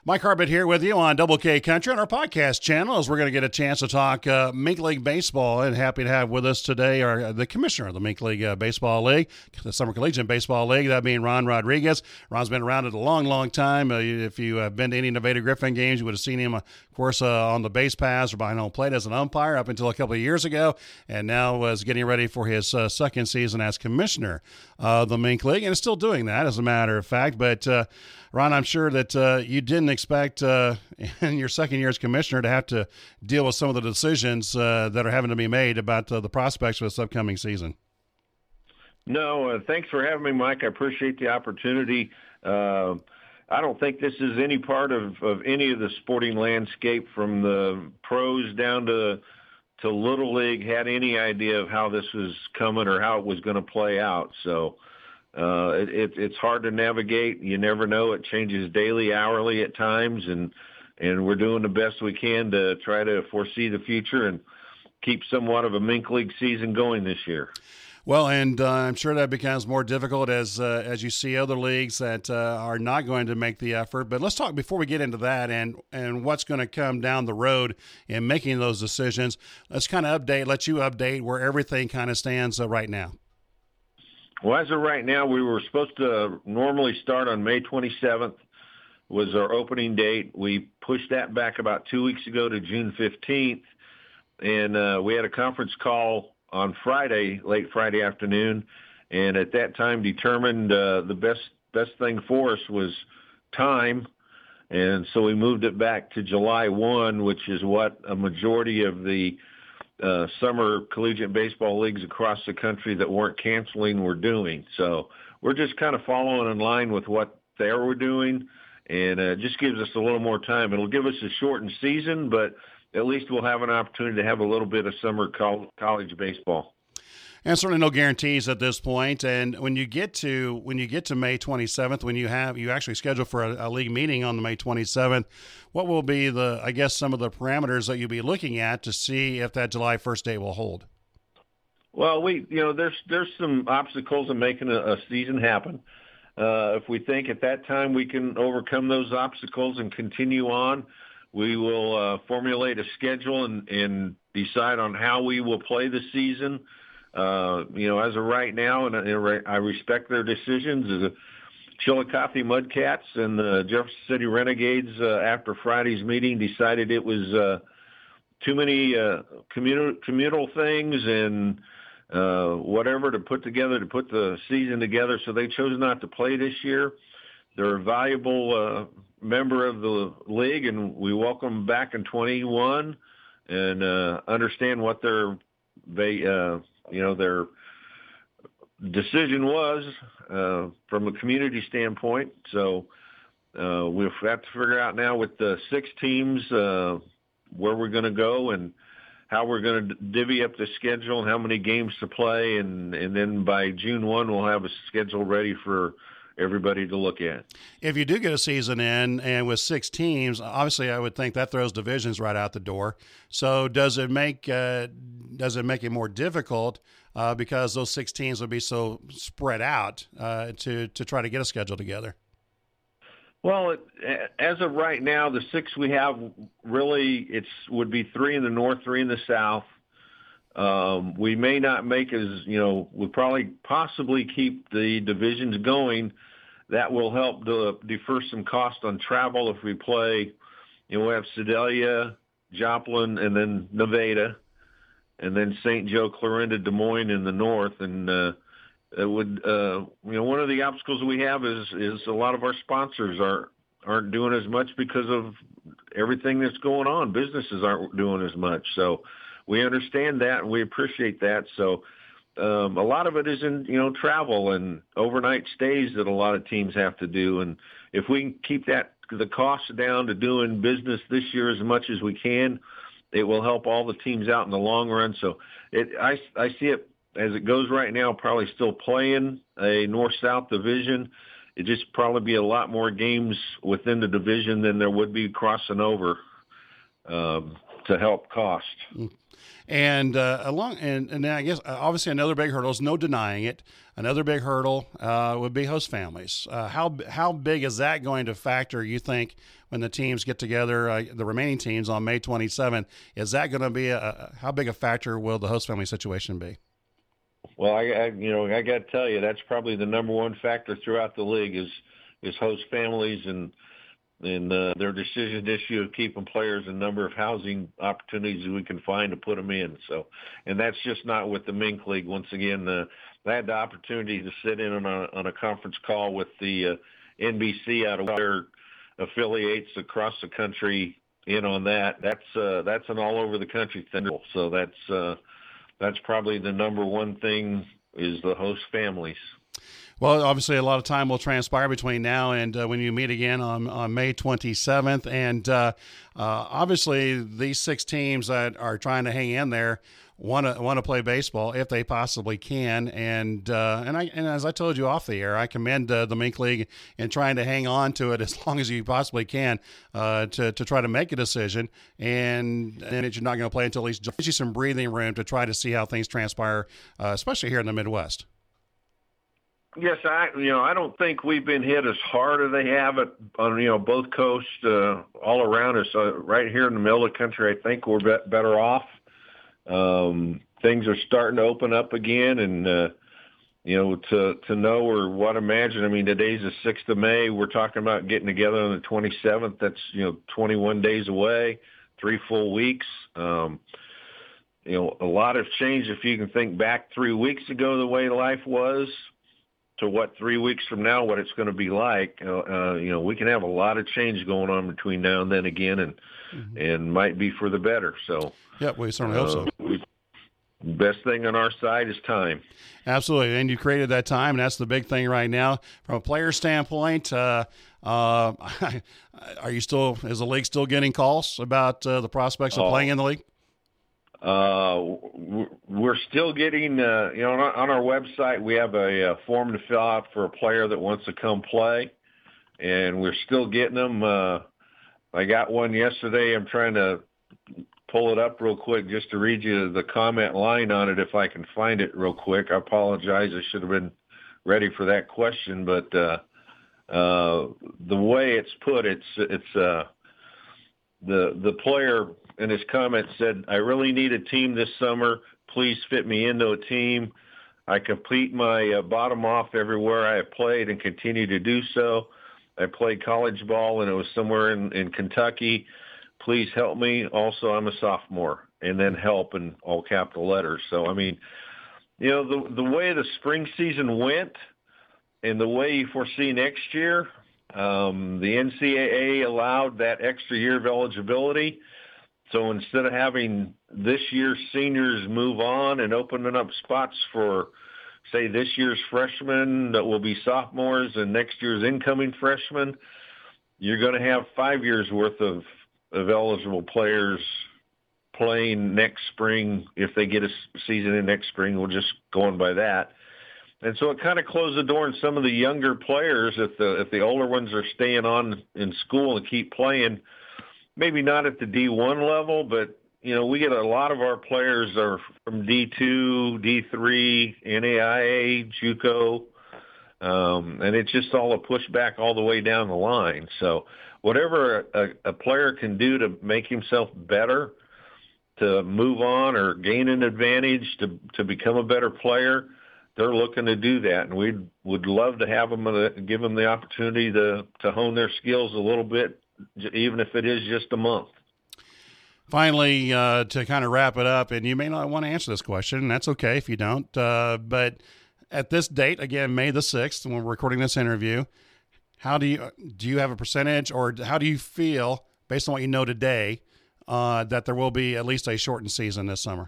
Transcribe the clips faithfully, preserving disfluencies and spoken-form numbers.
Mike Harbit here with you on Double K Country on our podcast channel as we're going to get a chance to talk uh, Mink League Baseball, and happy to have with us today our, uh, the commissioner of the Mink League uh, Baseball League, the Summer Collegiate Baseball League, that being Ron Rodriguez. Ron's been around it a long, long time. Uh, if you have been to any Nevada Griffin games, you would have seen him, uh, of course, uh, on the base pass or behind home plate as an umpire up until a couple of years ago, and now is getting ready for his uh, second season as commissioner of the Mink League, and is still doing that, as a matter of fact. But, uh, Ron, I'm sure that uh, you didn't expect uh, in your second year as commissioner to have to deal with some of the decisions uh, that are having to be made about uh, the prospects for this upcoming season. No, uh, thanks for having me, Mike. I appreciate the opportunity. Uh, I don't think this is any part of, of any of the sporting landscape, from the pros down to to Little League, had any idea of how this was coming or how it was going to play out. So uh, it, it, it's hard to navigate. You never know. It changes daily, hourly at times, and and we're doing the best we can to try to foresee the future and keep somewhat of a Mink League season going this year. Well, and uh, I'm sure that becomes more difficult as uh, as you see other leagues that uh, are not going to make the effort. But let's talk, before we get into that and, and what's going to come down the road in making those decisions, let's kind of update, let you update where everything kind of stands uh, right now. Well, as of right now, we were supposed to normally start on May twenty-seventh was our opening date. We pushed that back about two weeks ago to June fifteenth, and uh, we had a conference call on Friday, late Friday afternoon, and at that time determined uh, the best best thing for us was time, and so we moved it back to July first, which is what a majority of the uh, summer collegiate baseball leagues across the country that weren't canceling were doing. So we're just kind of following in line with what they were doing, and uh, just gives us a little more time. It'll give us a shortened season, but at least we'll have an opportunity to have a little bit of summer college baseball. And certainly no guarantees at this point. And when you get to when you get to May twenty-seventh, when you have you actually schedule for a, a league meeting on the May twenty-seventh, what will be the I guess some of the parameters that you'll be looking at to see if that July first date will hold? Well, we you know there's there's some obstacles in making a, a season happen. Uh, if we think at that time we can overcome those obstacles and continue on, we will uh, formulate a schedule and, and decide on how we will play the season. Uh, you know, as of right now, and I respect their decisions, the Chillicothe Mudcats and the Jefferson City Renegades, uh, after Friday's meeting, decided it was uh, too many uh, communal, communal things and uh, whatever to put together to put the season together, so they chose not to play this year. They're a valuable uh, member of the league, and we welcome them back in twenty-one and uh, understand what their they uh, you know their decision was uh, from a community standpoint. So uh, we'll have to figure out now with the six teams uh, where we're going to go and how we're going to divvy up the schedule and how many games to play, and and then by June first we'll have a schedule ready for everybody to look at. If you do get a season in and with six teams, obviously I would think that throws divisions right out the door. So does it make uh, does it make it more difficult uh, because those six teams would be so spread out uh, to to try to get a schedule together? Well, it, as of right now, the six we have really it's would be three in the north, three in the south. Um, we may not make as, you know, we'll probably possibly keep the divisions going. That will help to defer some cost on travel if we play. You know, we have Sedalia, Joplin, and then Nevada, and then Saint Joe, Clarinda, Des Moines in the north. And uh, it would, uh, you know, one of the obstacles we have is is a lot of our sponsors are, aren't doing as much because of everything that's going on. Businesses aren't doing as much. So we understand that, and we appreciate that. So um, a lot of it is in, you know, travel and overnight stays that a lot of teams have to do. And if we can keep that the costs down to doing business this year as much as we can, it will help all the teams out in the long run. So it, I, I see it as it goes right now, probably still playing a north-south division. It just probably be a lot more games within the division than there would be crossing over. Um, to help cost. And uh, along, and, and I guess uh, obviously another big hurdle is no denying it. Another big hurdle uh, would be host families. Uh, how how big is that going to factor? You think when the teams get together, uh, the remaining teams on May twenty-seventh, is that going to be a, a how big a factor will the host family situation be? Well, I, I you know I got to tell you that's probably the number one factor throughout the league is is host families and. and uh, their decision issue of keeping players and number of housing opportunities we can find to put them in. So, and that's just not with the Mink League. Once again, uh, I had the opportunity to sit in on a, on a conference call with the uh, N B C out of their affiliates across the country in on that. That's uh, that's an all over the country thing. So that's uh, that's probably the number one thing is the host families. Well, obviously, a lot of time will transpire between now and uh, when you meet again on, on May twenty-seventh. And uh, uh, obviously, these six teams that are trying to hang in there want to want to play baseball if they possibly can. And uh, and I and as I told you off the air, I commend uh, the Mink League in trying to hang on to it as long as you possibly can uh, to to try to make a decision. And and you're not going to play until at least gives you some breathing room to try to see how things transpire, uh, especially here in the Midwest. Yes, I you know I don't think we've been hit as hard as they have it on you know both coasts uh, all around us. Uh, right here in the middle of the country, I think we're be- better off. Um, things are starting to open up again, and uh, you know to to know or what imagine. I mean, today's the sixth of May. We're talking about getting together on the twenty-seventh. That's you know twenty-one days away, three full weeks. Um, you know, a lot has changed. If you can think back three weeks ago, the way life was. To what three weeks from now, what it's going to be like, uh, uh, you know, we can have a lot of change going on between now and then again, and mm-hmm. and might be for the better. So, yeah, we certainly uh, hope so. We, best thing on our side is time. Absolutely, and you created that time, and that's the big thing right now. From a player standpoint, uh, uh, are you still, is the league still getting calls about uh, the prospects of oh. playing in the league? Uh, we're still getting, uh, you know, on our, on our website, we have a, a form to fill out for a player that wants to come play, and we're still getting them. Uh, I got one yesterday. I'm trying to pull it up real quick just to read you the comment line on it if I can find it real quick. I apologize. I should have been ready for that question, but uh, uh, the way it's put, it's, it's uh, the the player – in his comment said, I really need a team this summer. Please fit me into a team. I complete my uh, bottom off everywhere I have played and continue to do so. I played college ball, and it was somewhere in, in Kentucky. Please help me. Also, I'm a sophomore. And then help in all capital letters. So, I mean, you know, the the way the spring season went and the way you foresee next year, um, the N C double A allowed that extra year of eligibility. So instead of having this year's seniors move on and opening up spots for, say, this year's freshmen that will be sophomores and next year's incoming freshmen, you're going to have five years worth of, of eligible players playing next spring. If they get a season in next spring, we'll just go on by that. And so it kind of closed the door on some of the younger players. If the if the older ones are staying on in school and keep playing, maybe not at the D one level, but, you know, we get a lot of our players are from D two, D three, N A I A, JUCO, um, and it's just all a pushback all the way down the line. So whatever a, a player can do to make himself better, to move on or gain an advantage, to, to become a better player, they're looking to do that. And we would love to have them, uh, give them the opportunity to, to hone their skills a little bit, even if it is just a month. Finally, uh, to kind of wrap it up, and you may not want to answer this question, and that's okay if you don't, uh, but at this date, again, May the sixth, when we're recording this interview, how do you, do you have a percentage, or how do you feel, based on what you know today, uh, that there will be at least a shortened season this summer?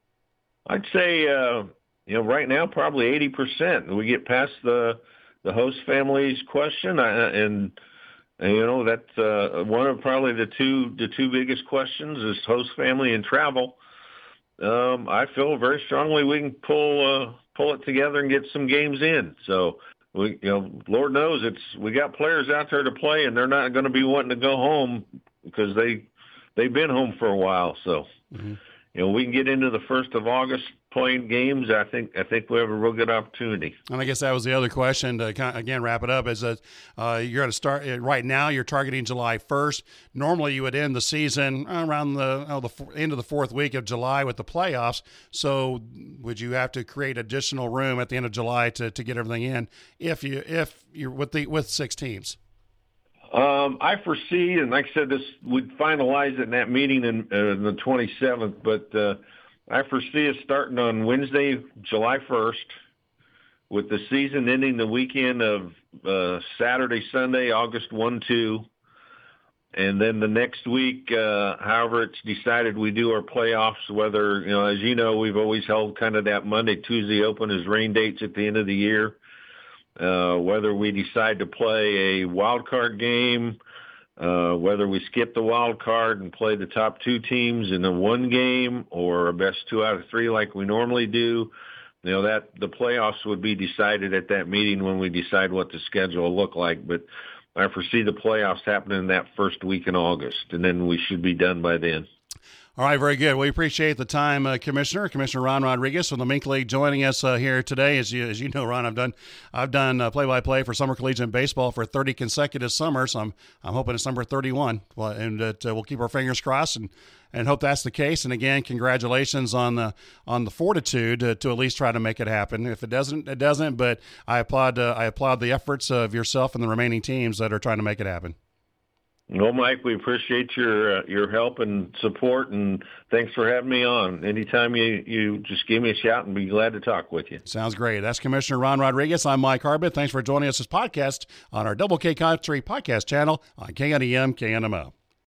I'd say, uh, you know, right now, probably eighty percent. We get past the, the host families question, and And, you know, that's uh, one of probably the two the two biggest questions is host family and travel. Um, I feel very strongly we can pull uh, pull it together and get some games in. So, we, you know, Lord knows it's we got players out there to play, and they're not going to be wanting to go home because they they've been home for a while. So, mm-hmm. you know, we can get into the first of August playing games. I think I think we have a real good opportunity. And I guess that was the other question to kind of, again, wrap it up, is that uh, you're going to start right now. You're targeting July first. Normally, you would end the season around the, oh, the end of the fourth week of July with the playoffs. So, would you have to create additional room at the end of July to, to get everything in if you if you're with the with six teams? Um, I foresee, and like I said, this we'd finalize it in that meeting in, uh, the twenty-seventh, but uh, I foresee us starting on Wednesday, July first, with the season ending the weekend of uh, Saturday, Sunday, August first, second, and then the next week, uh, however it's decided we do our playoffs, whether, you know, as you know, we've always held kind of that Monday, Tuesday open as rain dates at the end of the year. Uh, whether we decide to play a wild card game, uh, whether we skip the wild card and play the top two teams in a one game or a best two out of three like we normally do, you know, that the playoffs would be decided at that meeting when we decide what the schedule will look like. But I foresee the playoffs happening that first week in August, and then we should be done by then. All right, very good. We appreciate the time, uh, Commissioner. Commissioner Ron Rodriguez from the Mink League joining us uh, here today. As you, as you know, Ron, I've done I've done uh, play-by-play for Summer Collegiate Baseball for thirty consecutive summers. So I'm I'm hoping it's number thirty-one, well, and that uh, we'll keep our fingers crossed and, and hope that's the case. And again, congratulations on the on the fortitude to, to at least try to make it happen. If it doesn't, it doesn't. But I applaud uh, I applaud the efforts of yourself and the remaining teams that are trying to make it happen. Well, Mike, we appreciate your uh, your help and support, and thanks for having me on. Anytime you, you just give me a shout and be glad to talk with you. Sounds great. That's Commissioner Ron Rodriguez. I'm Mike Harbit. Thanks for joining us this podcast on our Double K Country podcast channel on K N E M, K N M O.